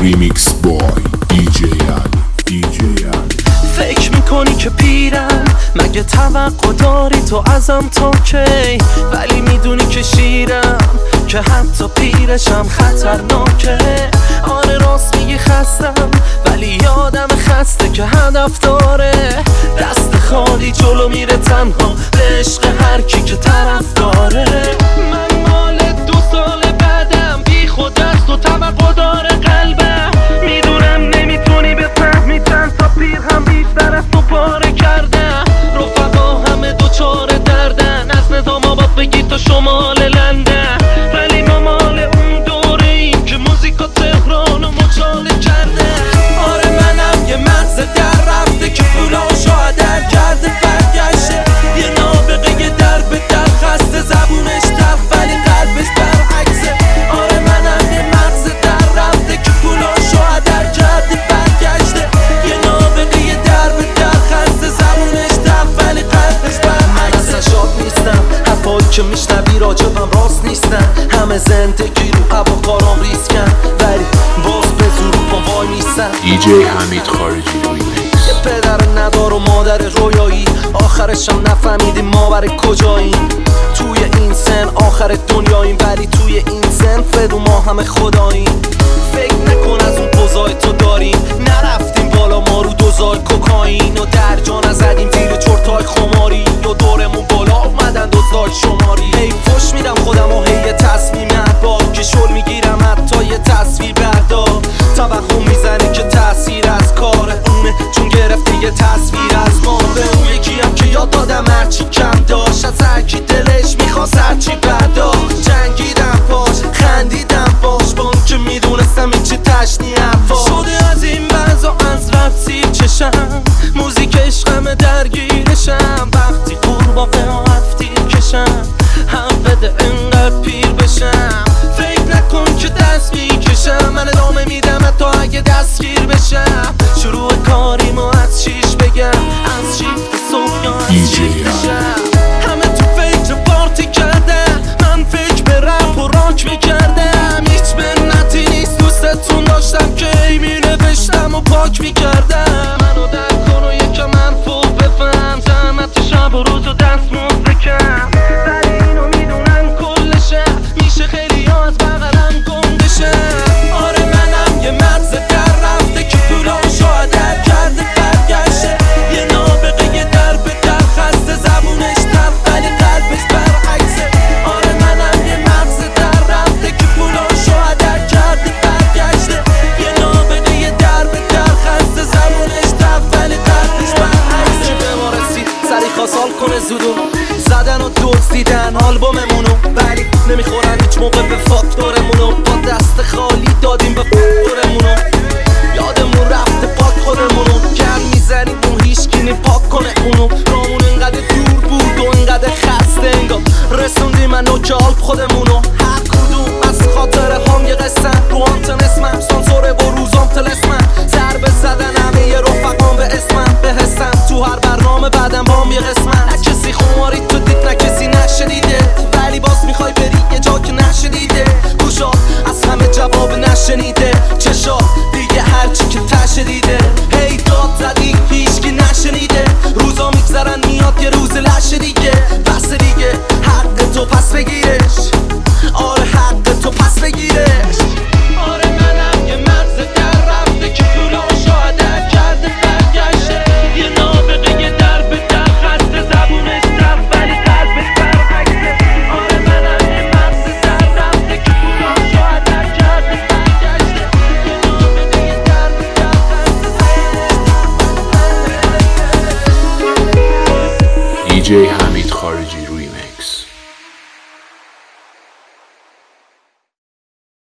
ریمیکس بای دی جی فکر میکنی که پیرم، مگه توقع داری تو ازم تا کی؟ ولی میدونی که شیرم، که حتی پیرشم خطرناکه. آره راست میگی خستم، ولی یادم خسته که هدف داره. دست خالی جلو میره تنها به عشق هر کی که طرف داره. من مال 2 سال بعدم، بی خود است و توقع داره قلبم. میدونم نمیتونی بفهمی چند تا پیر هم بیشتر از تو پاره کردن. رفقا همه دوچار دردن، از نظام آباد بگی تا شمال لندن. ولی ما مال اون دوره ایم که موزیکا تهران و مچاله کردن. آره منم یه مغز در رفته که پولاشو هدر کرده برگشته. یه نابغه در به در خسته، زبونش تلخ ولی قلبش برعکسه. آره منم یه مغز در رفته که پولاشو هدر کرده برگشته. یه نابغه در به در خسته، زبونش تلخ ولی قلبش برعکسه. من اصلا شاد نیستم، حرفایی که میشنوی راجبم راست نیستن. همه زندگی رو هواکارام ریسکن، ولی باز به زور پا وای میستن. دی جی حمید خارجی ریمیکس. یه پدر ندار و مادر رویایی، آخرشم نفهمیدیم ما برای کجاییم. توی این سن آخر دنیاییم، ولی توی این سن فدو ما همه خداییم. فکر نکن از اون پوزای تو داریم، نرفتیم بالا ما رو دوزای کوکائین. و در جا نزدیم زیر چرتای خماری، و دورمون بالا اومدن دوزای شماری. هی فش میدم خودم و هی تصمیم احباب، که شل میگیرم حتی یه تصویر بردار. توهم میزنه که تأثیر از کار اونه، چون گرفته یه تصویر از ما. به اون یکی هم که یاد دادم هرچی کم داشت، از هرکی دلش میخواست هرچی برداشت. جنگیدم باش، خندیدم باش، با اون که میدونستم این چه تشنی حفاظ شده. از این بعضا از رفت سیر چشم، موزیک عشقم درگیرشم. وقتی قورباغه ها هفتیر کشم، هم بده انقدر پیر بشم. فکر نکن که دست میکشم، من ادامه میدم حتی اگه دستگیر بشم. شروع کاریمو از 6 بگم، از شیفت صبح یا از شیفت شب. همه تو فکر پارتی کردن، من فکر به رپ و راک میکردم. هیچ منتی نیست دوستتون داشتم که ای مینوشتم و پاک میکردم. منو در کن و یکم من فوق بفهم، زحمت شب و روز و دست موزکم. ولی اینو میدونم کلشه، میشه خیلی ها از بغلم گندشم. آره منم یه مغز در رفته که پولاشو هدر کرده برگشته. یه نابغه در به در خسته، زبونش تلخ ولی قلبش برعکسه. آره منم یه مغز در رفته که پولاشو هدر کرده برگشته. یه نابغه در به در خسته، زبونش تلخ ولی قلبش برعکسه. چی به ما رسید سری خواست حال کنه زودو، زدن و دزدیدن آلبوممونو، ولی نمیخورن هیچ موقع به فاکتورمونو. با دست خالی دادیم به فاکتورمونو، یادمون رفته پاک خودمونو. گرم میزنیم اون هیچکی پاک کنه اونو. رامون انقدر دور بود و انقدر خسته، انگار رسوندیم منو که آلب خودمونو. هر کدوم از خاطره هم یه قصن، رو آنتن اسمم سانسوره و روزام تلسمم. ضربه زدن همه یه رفقام به اسمم، به حسم تو هر برنامه بعدم بام یه قسمم. نه کسی خماری تو دید، نه کسی نشنیده، ولی باز میخوای بری یه جا که نشنیده. گوشات از همه جواب نشنیده، چشات دیگه هرچی که تشه دیده. هی داد زدی هیچکی نشنیده، روزا میگذرن میاد یه روز لشه دیگه. بس دیگه حق تو پس بگیرش، آره حق تو پس بگیرش. آره منم یه مغز در رفته که پولاشو هدر کرده برگشته. یه نابغه در به در خسته، زبونش تلخ ولی قلبش برعکسه. آره منم یه مغز در رفته که پولاشو هدر کرده برگشته. یه نابغه در به در خسته. دی جی حمید خارجی